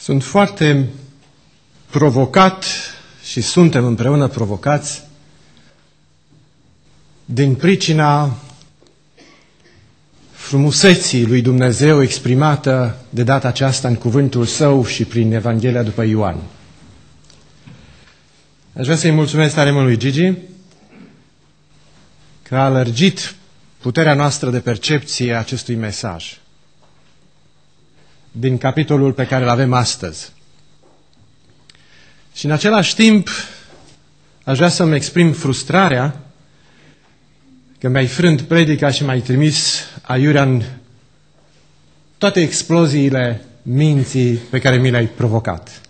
Sunt foarte provocat și suntem împreună provocați din pricina frumuseții lui Dumnezeu exprimată de data aceasta în cuvântul Său și prin Evanghelia după Ioan. Aș vrea să-i mulțumesc tare mult lui Gigi că a lărgit puterea noastră de percepție a acestui mesaj din capitolul pe care îl avem astăzi. Și în același timp aș vrea să-mi exprim frustrarea că mi-ai frânt predica și m-ai trimis aiurea în toate exploziile minții pe care mi le-ai provocat.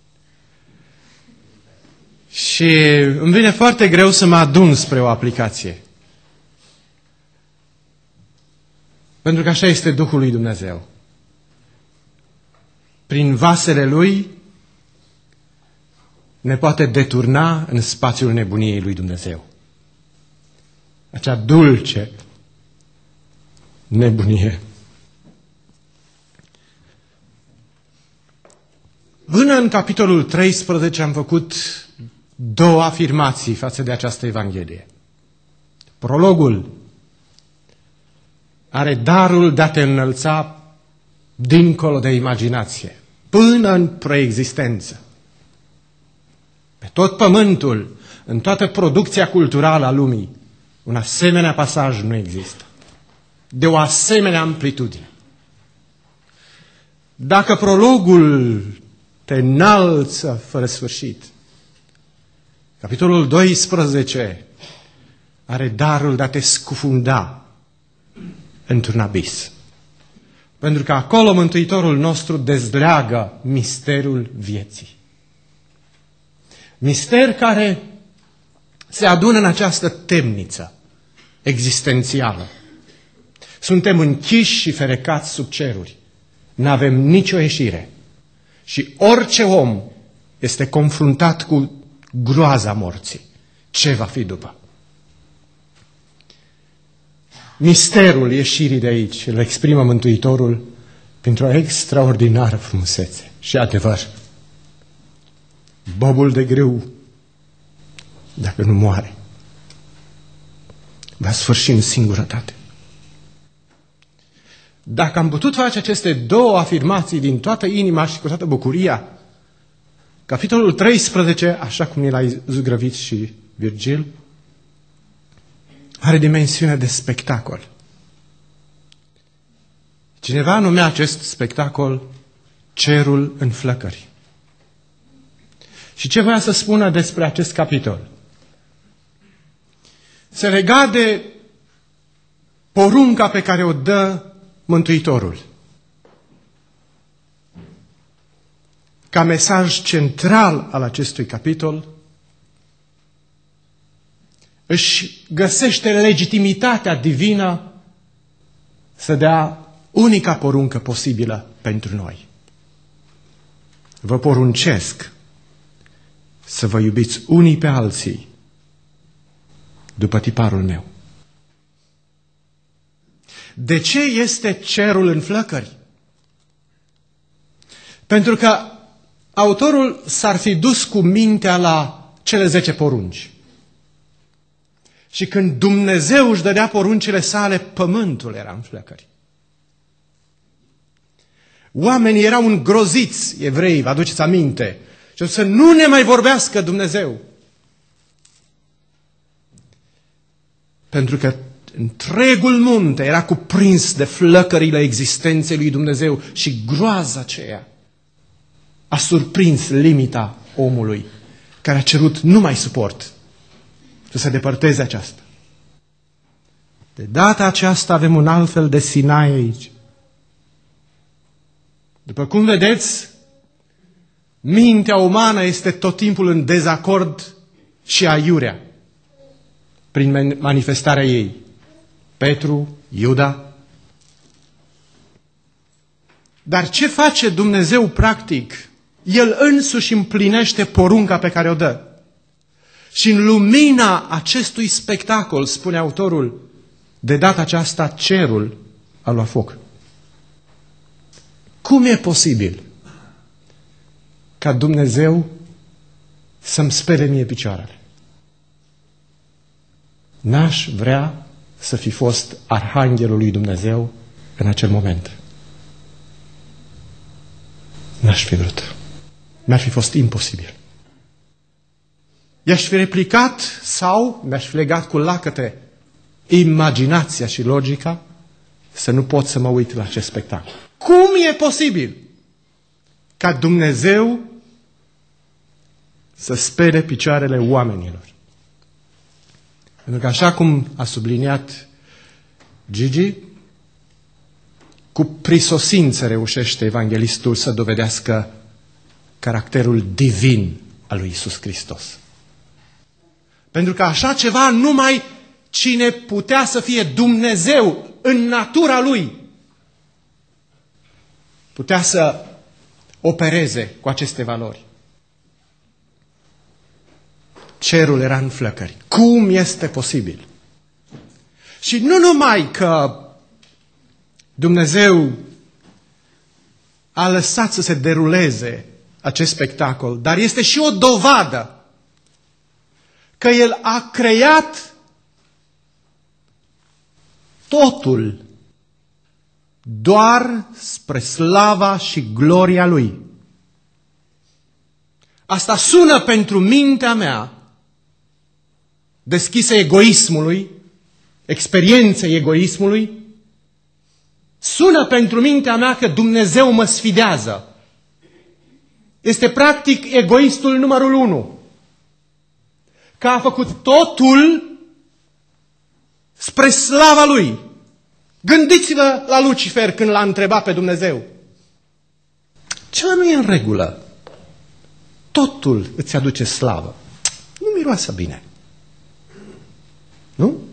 Și îmi vine foarte greu să mă adun spre o aplicație. Pentru că așa este Duhul lui Dumnezeu. Prin vasele Lui ne poate deturna în spațiul nebuniei lui Dumnezeu. Acea dulce nebunie. Până în capitolul 13 am făcut două afirmații față de această Evanghelie. Prologul are darul de a te înălța dincolo de imaginație, până în preexistență. Pe tot pământul, în toată producția culturală a lumii, un asemenea pasaj nu există. De o asemenea amplitudine. Dacă prologul te înalță fără sfârșit, capitolul 12 are darul de a te scufunda într-un abis. Pentru că acolo Mântuitorul nostru dezleagă misterul vieții. Mister care se adună în această temniță existențială. Suntem închiși și ferecați sub ceruri. N-avem nicio ieșire. Și orice om este confruntat cu groaza morții. Ce va fi după? Misterul ieșirii de aici îl exprimă Mântuitorul printr-o extraordinară frumusețe și adevăr. Bobul de grâu, dacă nu moare, va sfârși în singurătate. Dacă am putut face aceste două afirmații din toată inima și cu toată bucuria, capitolul 13, așa cum ni l-ai zugrăvit și Virgil, are dimensiune de spectacol. Cineva numea acest spectacol cerul în flăcări. Și ce voia să spună despre acest capitol? Se lega de porunca pe care o dă Mântuitorul. Ca mesaj central al acestui capitol, își găsește legitimitatea divină să dea unica poruncă posibilă pentru noi. Vă poruncesc să vă iubiți unii pe alții după tiparul meu. De ce este cerul în flăcări? Pentru că autorul s-ar fi dus cu mintea la cele 10 porunci. Și când Dumnezeu își dădea poruncile sale, pământul era în flăcări. Oamenii erau îngroziți, evrei, vă aduceți aminte, și să nu ne mai vorbească Dumnezeu. Pentru că întregul munte era cuprins de flăcările existenței lui Dumnezeu și groaza aceea a surprins limita omului care a cerut nu mai suport să se depărteze aceasta. De data aceasta avem un alt fel de Sinai aici. După cum vedeți, mintea umană este tot timpul în dezacord și aiurea prin manifestarea ei. Petru, Iuda. Dar ce face Dumnezeu practic? El însuși împlinește porunca pe care o dă. Și în lumina acestui spectacol, spune autorul, de data aceasta cerul a luat foc. Cum e posibil ca Dumnezeu să-mi spele mie picioarele. N-aș vrea să fi fost arhanghelul lui Dumnezeu în acel moment. N-aș fi vrut. Mi-ar fi fost imposibil. I-aș fi replicat sau mi-aș fi legat cu lacăte imaginația și logica să nu pot să mă uit la acest spectacol. Cum e posibil ca Dumnezeu să spere picioarele oamenilor? Pentru că așa cum a subliniat Gigi, cu prisosință reușește evanghelistul să dovedească caracterul divin al lui Iisus Hristos. Pentru că așa ceva numai cine putea să fie Dumnezeu în natura Lui putea să opereze cu aceste valori. Cerul era în flăcări. Cum este posibil? Și nu numai că Dumnezeu a lăsat să se deruleze acest spectacol, dar este și o dovadă că El a creat totul doar spre slava și gloria Lui. Asta sună pentru mintea mea deschisă egoismului, experienței egoismului, sună pentru mintea mea că Dumnezeu mă sfidează. Este practic egoistul numărul 1. Că a făcut totul spre slava Lui. Gândiți-vă la Lucifer când l-a întrebat pe Dumnezeu. Ceva nu e în regulă. Totul îți aduce slavă. Nu miroase bine. Nu?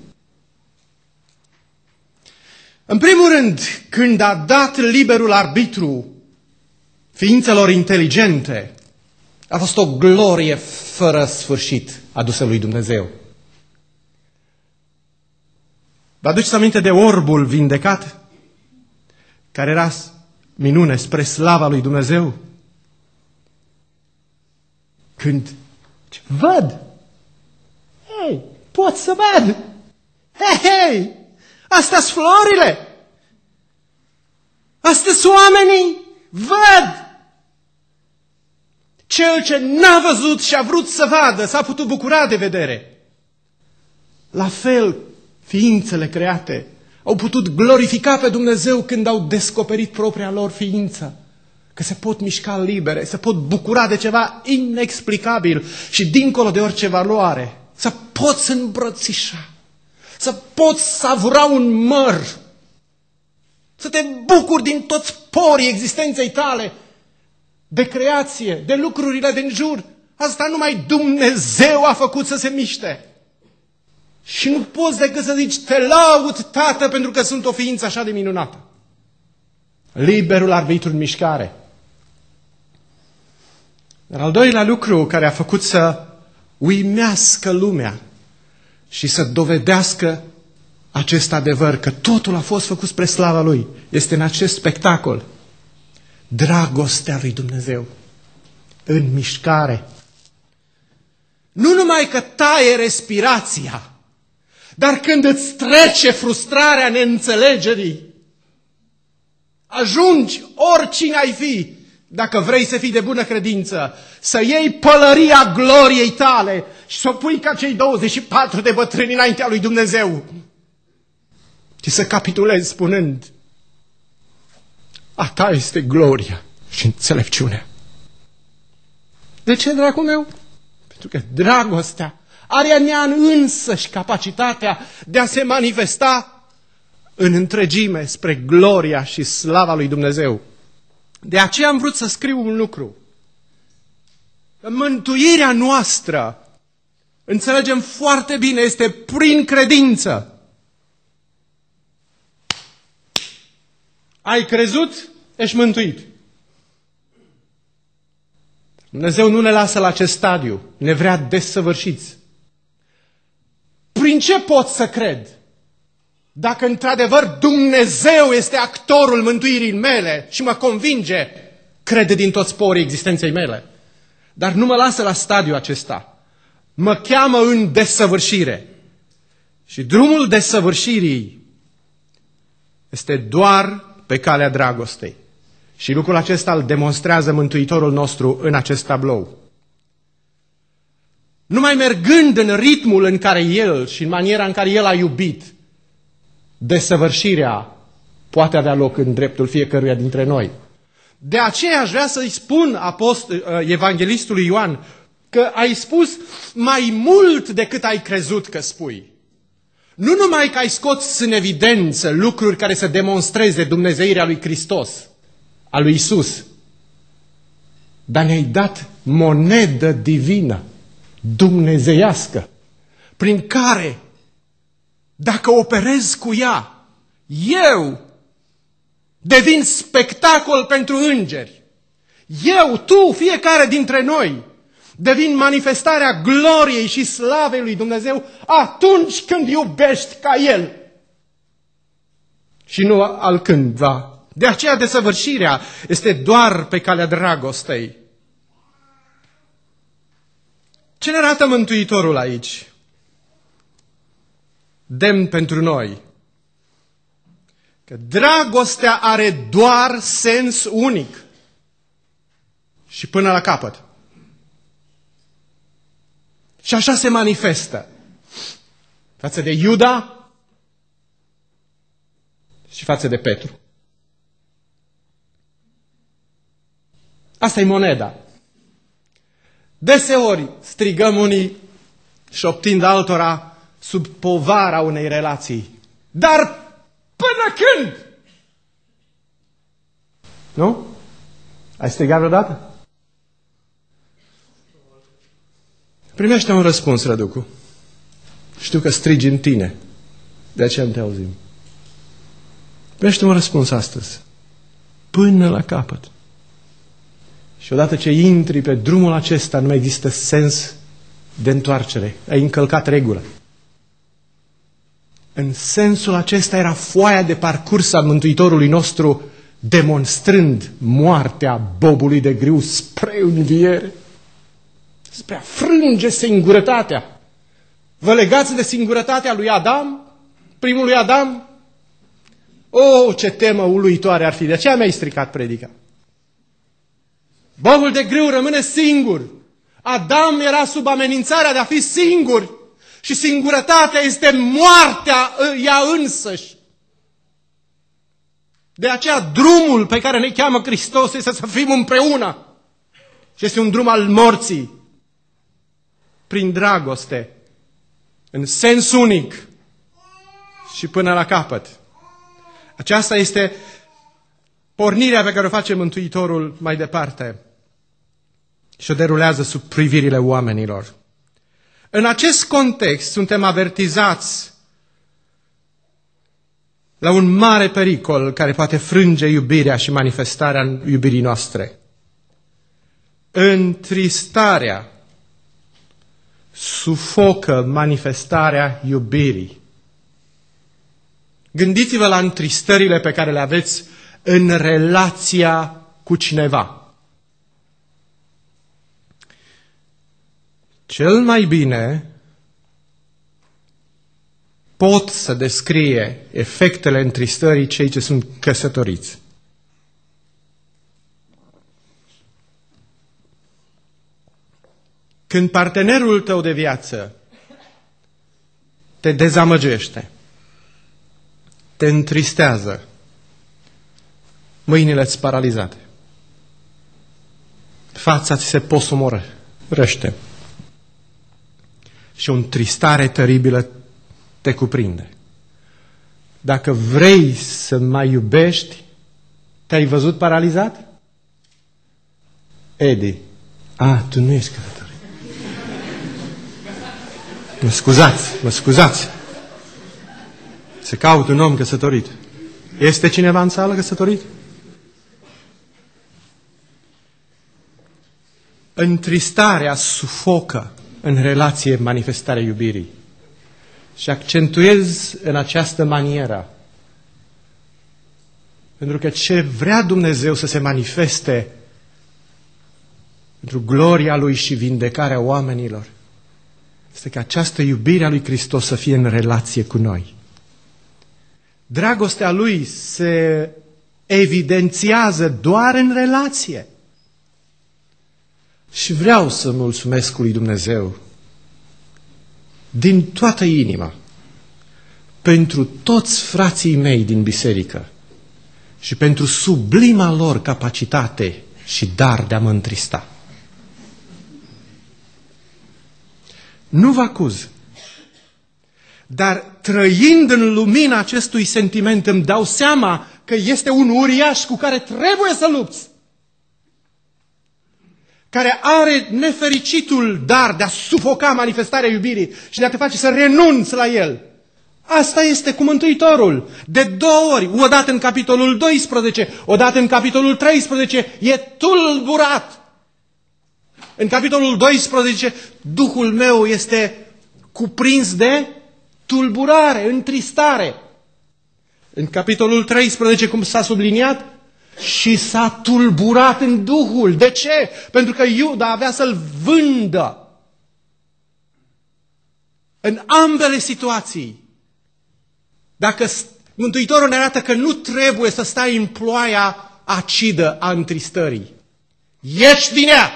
În primul rând, când a dat liberul arbitru ființelor inteligente, a fost o glorie fără sfârșit adusă lui Dumnezeu. Vă aduceți aminte de orbul vindecat? Care era minune spre slava lui Dumnezeu? Când văd, hei, pot să văd, hei, astea-s florile, astea-s oamenii, văd. Cel ce n-a văzut și a vrut să vadă, s-a putut bucura de vedere. La fel, ființele create au putut glorifica pe Dumnezeu când au descoperit propria lor ființă. Că se pot mișca libere, se pot bucura de ceva inexplicabil și dincolo de orice valoare. Să poți îmbrățișa, să poți savura un măr, să te bucuri din toți porii existenței tale, de creație, de lucrurile din jur. Asta numai Dumnezeu a făcut să se miște. Și nu poți decât să zici, te laud, Tată, pentru că sunt o ființă așa de minunată. Liberul arbitru în mișcare. Dar al doilea lucru care a făcut să uimească lumea și să dovedească acest adevăr, că totul a fost făcut spre slava Lui, este în acest spectacol. Dragostea lui Dumnezeu în mișcare. Nu numai că taie respirația, dar când îți trece frustrarea neînțelegerii, ajungi, oricine ai fi, dacă vrei să fii de bună credință, să iei pălăria gloriei tale și să o pui ca cei 24 de bătrâni înaintea lui Dumnezeu. Și să capitulezi spunând, a ta este gloria și înțelepciunea. De ce, dragul meu? Pentru că dragostea are în ea însăși capacitatea de a se manifesta în întregime spre gloria și slava lui Dumnezeu. De aceea am vrut să scriu un lucru. Că mântuirea noastră, înțelegem foarte bine, este prin credință. Ai crezut, ești mântuit. Dumnezeu nu ne lasă la acest stadiu, ne vrea desăvârșiți. Prin ce pot să cred? Dacă într-adevăr Dumnezeu este actorul mântuirii mele și mă convinge, crede din toți porii existenței mele. Dar nu mă lasă la stadiul acesta. Mă cheamă în desăvârșire. Și drumul desăvârșirii este doar pe calea dragostei. Și lucrul acesta îl demonstrează Mântuitorul nostru în acest tablou. Numai mergând în ritmul în care El și în maniera în care El a iubit, desăvârșirea poate avea loc în dreptul fiecăruia dintre noi. De aceea aș vrea să-i spun evanghelistului Ioan că ai spus mai mult decât ai crezut că spui. Nu numai că ai scos în evidență lucruri care să demonstreze dumnezeirea lui Hristos, a lui Isus, dar ne-ai dat monedă divină, dumnezeiască, prin care, dacă operez cu ea, eu devin spectacol pentru îngeri. Eu, tu, fiecare dintre noi, devin manifestarea gloriei și slavei lui Dumnezeu atunci când iubești ca El. Și nu altcândva. De aceea desăvârșirea este doar pe calea dragostei. Ce ne arată Mântuitorul aici? Demn pentru noi. Că dragostea are doar sens unic. Și până la capăt. Și așa se manifestă. Față de Iuda și față de Petru. Asta e moneda. Deseori strigăm unii șoptind altora sub povara unei relații. Dar până când? Nu? Ai strigat vreodată? Primește un răspuns, Răducu. Știu că strigi în tine. De aceea nu te auzim. Primește un răspuns astăzi. Până la capăt. Și odată ce intri pe drumul acesta, nu mai există sens de întoarcere. Ai încălcat regula. În sensul acesta era foaia de parcurs a Mântuitorului nostru, demonstrând moartea bobului de grâu spre înviere, spre a frânge singurătatea. Vă legați de singurătatea lui Adam, primului Adam? Oh, ce temă uluitoare ar fi! De aceea mi-ai stricat predica. Bobul de grâu rămâne singur. Adam era sub amenințarea de a fi singur. Și singurătatea este moartea ea însăși. De aceea drumul pe care ne cheamă Hristos este să fim împreună. Și este un drum al morții. Prin dragoste. În sens unic. Și până la capăt. Aceasta este pornirea pe care o face Mântuitorul mai departe. Și o derulează sub privirile oamenilor. În acest context suntem avertizați la un mare pericol care poate frânge iubirea și manifestarea iubirii noastre. Întristarea sufocă manifestarea iubirii. Gândiți-vă la întristările pe care le aveți în relația cu cineva. Cel mai bine pot să descrie efectele întristării cei ce sunt căsătoriți. Când partenerul tău de viață te dezamăgește, te întristează, mâinile-ți paralizate, fața ți se posomorăște și o întristare teribilă te cuprinde. Dacă vrei să mai iubești, te-ai văzut paralizat? Edi, tu nu ești căsătorit. Mă scuzați. Se caută un om căsătorit. Este cineva în sală căsătorit? Întristarea sufocă în relație manifestarea iubirii. Și accentuez în această manieră. Pentru că ce vrea Dumnezeu să se manifeste pentru gloria Lui și vindecarea oamenilor, este ca această iubire a lui Hristos să fie în relație cu noi. Dragostea Lui se evidențiază doar în relație. Și vreau să mulțumesc lui Dumnezeu din toată inima pentru toți frații mei din biserică și pentru sublima lor capacitate și dar de a mă întrista. Nu vă acuz, dar trăind în lumina acestui sentiment îmi dau seama că este un uriaș cu care trebuie să lupți, care are nefericitul dar de a sufoca manifestarea iubirii și de a te face să renunți la el. Asta este cu Mântuitorul. De 2 ori, odată în capitolul 12, odată în capitolul 13, e tulburat. În capitolul 12, Duhul meu este cuprins de tulburare, întristare. În capitolul 13, cum s-a subliniat, și s-a tulburat în Duhul. De ce? Pentru că Iuda avea să-l vândă. În ambele situații, dacă Mântuitorul ne arată că nu trebuie să stai în ploaia acidă a întristării. Ieși din ea!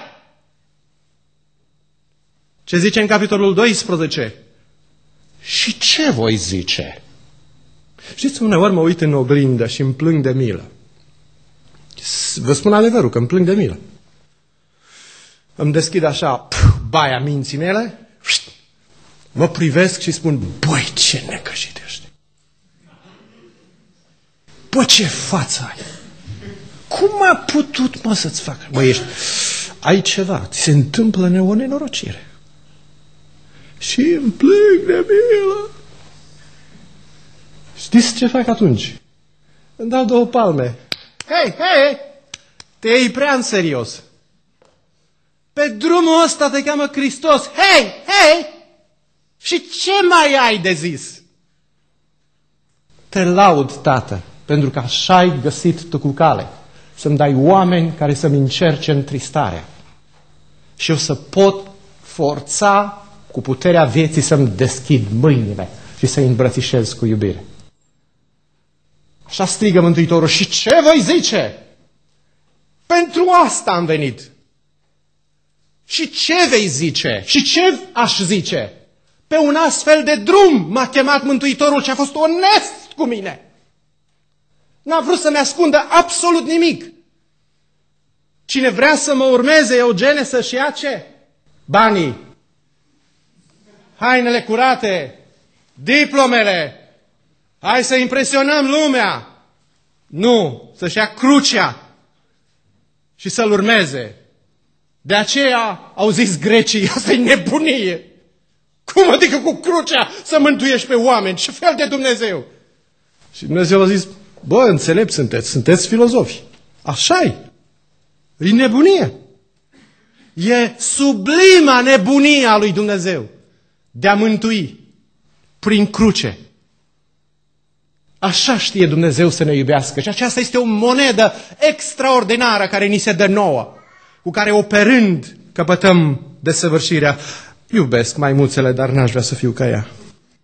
Ce zice în capitolul 12? Și ce voi zice? Știți, uneori mă uit în oglindă și îmi plâng de milă. Vă spun adevărul, că îmi plâng de milă. Îmi deschid așa baia minții mele, mă privesc și spun, băi, ce necăjit ești! Bă, ce față ai! Cum a putut, mă, să-ți facă? Băi, ai ceva, ți se întâmplă o nenorocire. Și îmi plâng de milă. Știți ce fac atunci? Îmi dau 2 palme. Hei, te iei prea în serios. Pe drumul ăsta te cheamă Hristos. Hei, și ce mai ai de zis? Te laud, Tată, pentru că așa ai găsit tu cu cale să-mi dai oameni care să-mi încerce întristarea. Și eu să pot forța cu puterea vieții să-mi deschid mâinile și să-i îmbrățișez cu iubire. Așa strigă Mântuitorul. Și ce voi zice? Pentru asta am venit. Și ce vei zice? Și ce aș zice? Pe un astfel de drum m-a chemat Mântuitorul și a fost onest cu mine. N-a vrut să-mi ascundă absolut nimic. Cine vrea să mă urmeze, Eugene, să-și ia ce? Banii, hainele curate, diplomele. Hai să impresionăm lumea. Nu, să-și ia crucea și să-l urmeze. De aceea au zis grecii, asta e nebunie. Cum adică cu crucea să mântuiești pe oameni? Ce fel de Dumnezeu? Și Dumnezeu a zis, bă, înțelepți sunteți filozofi. Așa-i. E nebunie. E sublima nebunie a lui Dumnezeu de a mântui prin cruce. Așa știe Dumnezeu să ne iubească. Și aceasta este o monedă extraordinară care ni se dă nouă, cu care operând căpătăm desăvârșirea. Iubesc maimuțele, dar n-aș vrea să fiu ca ea.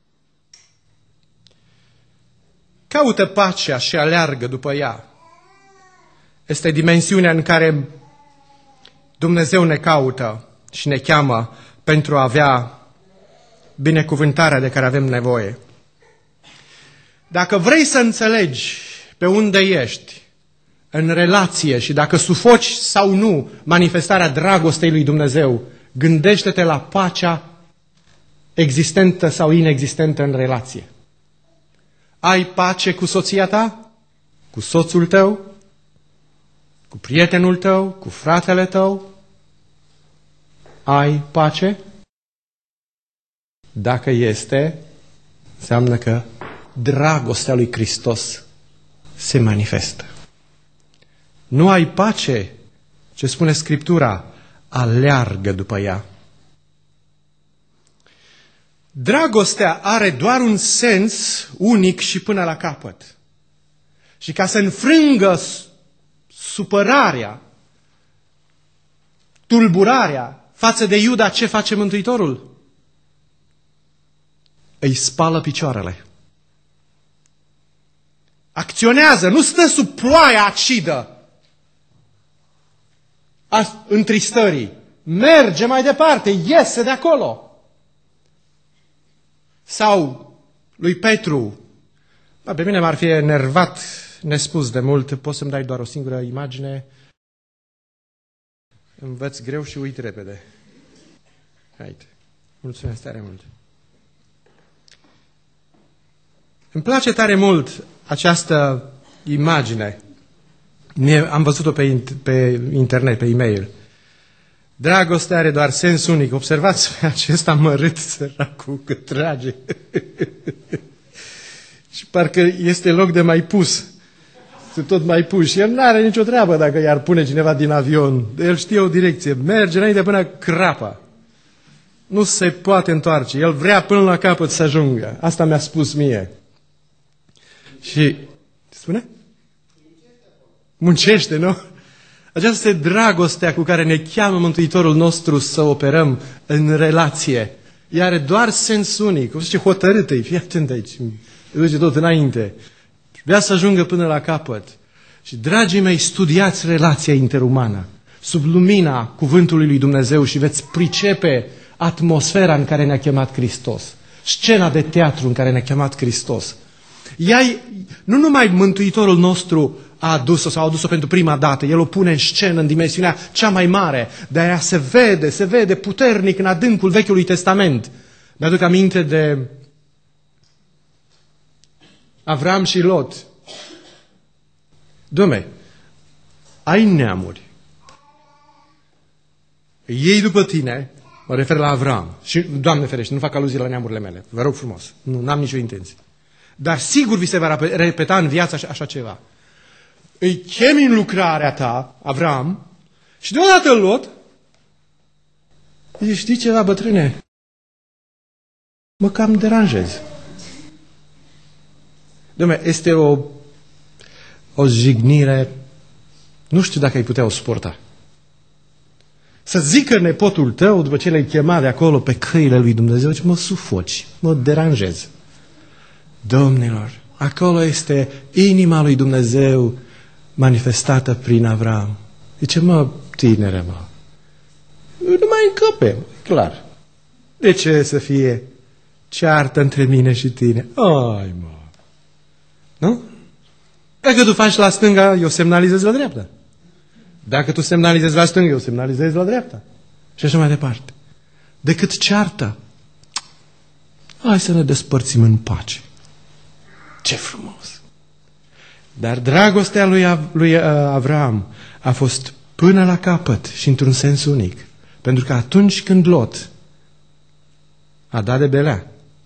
Caută pacea și aleargă după ea. Este dimensiunea în care Dumnezeu ne caută și ne cheamă pentru a avea binecuvântarea de care avem nevoie. Dacă vrei să înțelegi pe unde ești în relație și dacă sufoci sau nu manifestarea dragostei lui Dumnezeu, gândește-te la pacea existentă sau inexistentă în relație. Ai pace cu soția ta? Cu soțul tău? Cu prietenul tău? Cu fratele tău? Ai pace? Dacă este, înseamnă că dragostea lui Hristos se manifestă. Nu ai pace? Ce spune Scriptura? Aleargă după ea. Dragostea are doar un sens unic și până la capăt. Și ca să înfrângă supărarea, tulburarea față de Iuda, ce face Mântuitorul? Îi spală picioarele. Acționează, nu stă sub ploaia acidă a întristării. Merge mai departe, iese de acolo. Sau lui Petru, pe mine m-ar fi enervat nespus de mult, poți să-mi dai doar o singură imagine? Învăț greu și uit repede. Haide, mulțumesc tare mult. Îmi place tare mult această imagine. Am văzut-o pe internet, pe e-mail. Dragostea are doar sens unic. Observați pe acesta mărât, săracul, că trage. Și parcă este loc de mai pus. Sunt tot mai pus. Și el nu are nicio treabă dacă i-ar pune cineva din avion. El știe o direcție. Merge înainte până crapă. Nu se poate întoarce. El vrea până la capăt să ajungă. Asta mi-a spus mie. Și, spune? Muncește, nu? Aceasta este dragostea cu care ne cheamă Mântuitorul nostru să operăm în relație. Ea are doar sens unic. O să zice, hotărâtă-i, fii atent aici. Îi duce tot înainte. Vrea să ajungă până la capăt. Și, dragii mei, studiați relația interumană sub lumina cuvântului lui Dumnezeu și veți pricepe atmosfera în care ne-a chemat Hristos. Scena de teatru în care ne-a chemat Hristos. Nu numai Mântuitorul nostru a adus-o sau a adus-o pentru prima dată, El o pune în scenă, în dimensiunea cea mai mare, de aia se vede puternic în adâncul Vechiului Testament. Mi-aduc aminte de Avram și Lot. Dom'le, ai neamuri. Ei după tine, mă refer la Avram, și, Doamne ferește, nu fac aluzie la neamurile mele, vă rog frumos, n-am nicio intenție. Dar sigur vi se va repeta în viață așa ceva. Îi chemi în lucrarea ta, Avram, și deodată Lot, zice, știi ceva, bătrâne? Mă cam deranjez. Dom'le, este o jignire, nu știu dacă ai putea o suporta. Să zică nepotul tău, după ce l-ai chemat de acolo pe căile lui Dumnezeu, ce mă sufoci, mă deranjez. Domnilor, acolo este inima lui Dumnezeu manifestată prin Avram. Zice, mă, tinere, mă, nu mai încăpe, clar. De ce să fie ceartă între mine și tine? Ai, mă. Nu? Dacă tu faci la stânga, eu semnalizez la dreapta. Dacă tu semnalizezi la stânga, eu semnalizez la dreapta. Și așa mai departe. Decât ceartă. Hai să ne despărțim în pace. Ce frumos! Dar dragostea lui Avram a fost până la capăt și într-un sens unic. Pentru că atunci când Lot a dat de belea,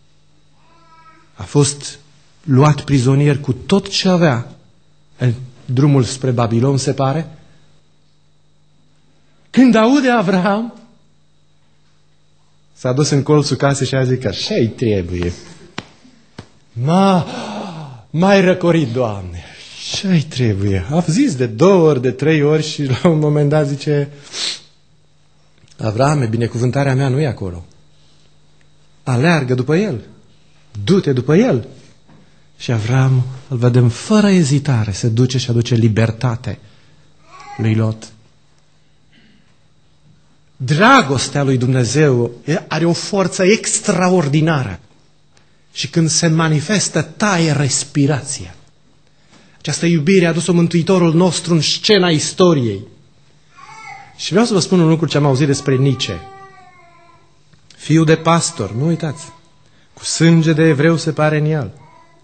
a fost luat prizonier cu tot ce avea în drumul spre Babilon, se pare, când aude Avram, s-a dus în colțul casei și a zis că așa-i trebuie. M-ai răcorit, Doamne, așa-i trebuie. A zis de 2 ori, de 3 ori și la un moment dat zice, Avrame, binecuvântarea mea nu e acolo. Aleargă după el. Du-te după el. Și Avram, îl vedem fără ezitare, se duce și aduce libertate lui Lot. Dragostea lui Dumnezeu are o forță extraordinară. Și când se manifestă, taie respirația. Această iubire a adus-o Mântuitorul nostru în scena istoriei. Și vreau să vă spun un lucru ce am auzit despre Nice. Fiul de pastor, nu uitați, cu sânge de evreu se pare în el.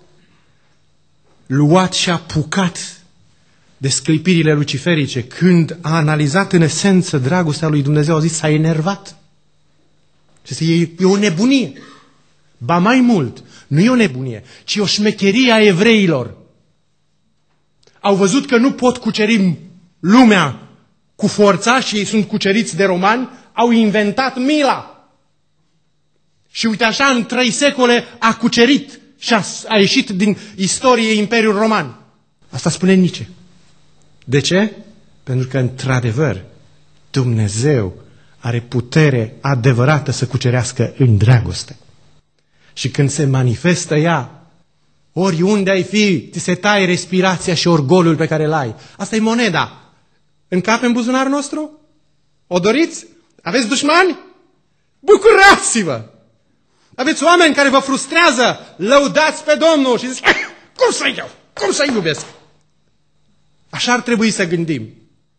Luat și apucat de sclipirile luciferice, când a analizat în esență dragostea lui Dumnezeu, a zis, s-a enervat. Și e o nebunie. Ba mai mult, nu e o nebunie, ci o șmecherie a evreilor. Au văzut că nu pot cuceri lumea cu forța și ei sunt cuceriți de romani, au inventat mila. Și uite așa, în 3 secole a cucerit și a ieșit din istorie Imperiul Roman. Asta spune Nice. De ce? Pentru că, într-adevăr, Dumnezeu are putere adevărată să cucerească în dragoste. Și când se manifestă ea, oriunde ai fi, ți se taie respirația și orgoliul pe care îl ai. Asta e moneda. Încape în buzunarul nostru? O doriți? Aveți dușmani? Bucurați-vă! Aveți oameni care vă frustrează? Lăudați pe Domnul și ziceți, cum să iau? Cum să iubesc? Așa ar trebui să gândim.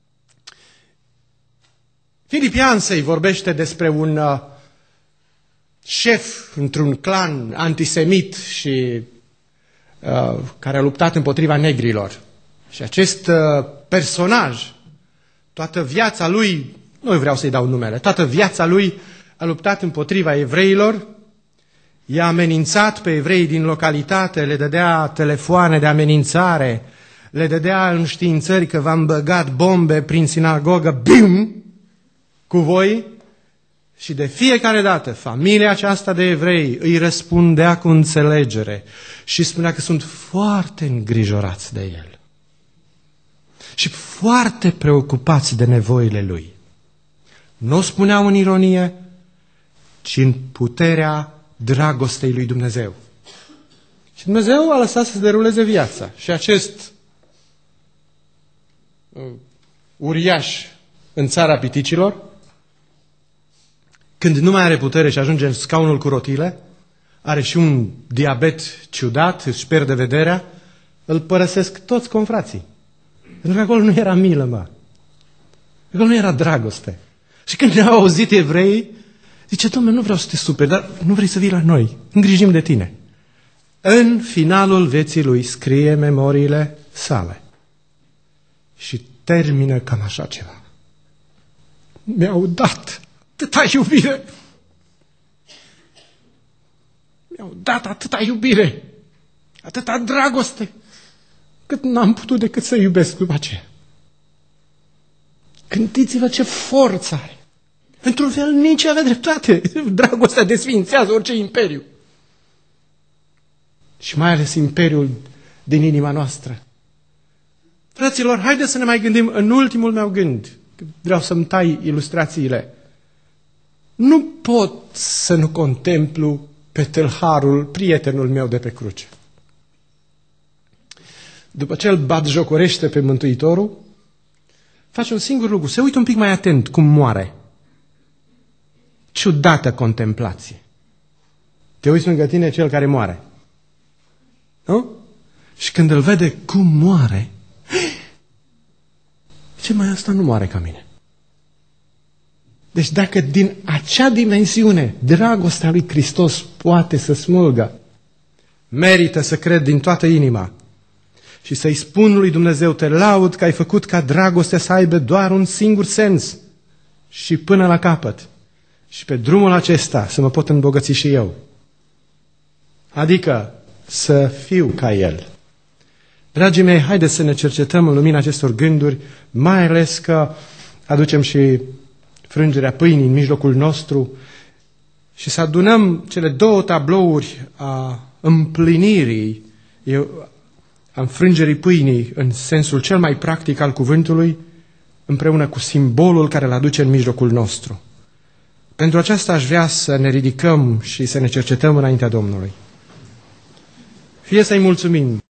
Philip Yancey vorbește despre un șef într-un clan antisemit și care a luptat împotriva negrilor. Și acest personaj, toată viața lui, nu vreau să-i dau numele, toată viața lui a luptat împotriva evreilor, i-a amenințat pe evrei din localitate, le dădea telefoane de amenințare, le dădea înștiințări că v-am băgat bombe prin sinagogă, bim, cu voi. Și de fiecare dată, familia aceasta de evrei îi răspundea cu înțelegere și spunea că sunt foarte îngrijorați de el și foarte preocupați de nevoile lui. Nu o spuneau în ironie, ci în puterea dragostei lui Dumnezeu. Și Dumnezeu a lăsat să se deruleze viața. Și acest uriaș în țara piticilor, când nu mai are putere și ajunge în scaunul cu rotile, are și un diabet ciudat, își pierde vederea, îl părăsesc toți confrații. Pentru că acolo nu era milă, mă. Acolo nu era dragoste. Și când ne-au auzit evreii, zice, Dom'le, nu vreau să te superi, dar nu vrei să vii la noi, îngrijim de tine. În finalul vieții lui scrie memoriile sale. Și termină cam așa ceva. Mi-au dat atâta iubire. Mi-au dat atâta iubire, atâta dragoste, cât n-am putut decât să iubesc după aceea. Gândiți-vă ce forță are. Într-un fel nici avea dreptate. Dragostea desfințează orice imperiu. Și mai ales imperiul din inima noastră. Fraților, haideți să ne mai gândim în ultimul meu gând. Vreau să-mi tai ilustrațiile. Nu pot să nu contemplu pe tâlharul, prietenul meu de pe cruce. După ce îl batjocorește pe Mântuitorul, face un singur lucru, se uită un pic mai atent cum moare. Ciudată contemplație. Te uiți lângă tine cel care moare. Nu? Și când îl vede cum moare, ce mai asta nu moare ca mine. Deci dacă din acea dimensiune dragostea lui Hristos poate să smulgă, merită să cred din toată inima și să-i spun lui Dumnezeu, te laud că ai făcut ca dragostea să aibă doar un singur sens și până la capăt. Și pe drumul acesta să mă pot îmbogăți și eu. Adică să fiu ca El. Dragii mei, haideți să ne cercetăm în lumina acestor gânduri, mai ales că aducem și frângerea pâinii în mijlocul nostru și să adunăm cele două tablouri a împlinirii, a înfrângerii pâinii în sensul cel mai practic al cuvântului, împreună cu simbolul care îl aduce în mijlocul nostru. Pentru aceasta aș vrea să ne ridicăm și să ne cercetăm înaintea Domnului. Fie să-i mulțumim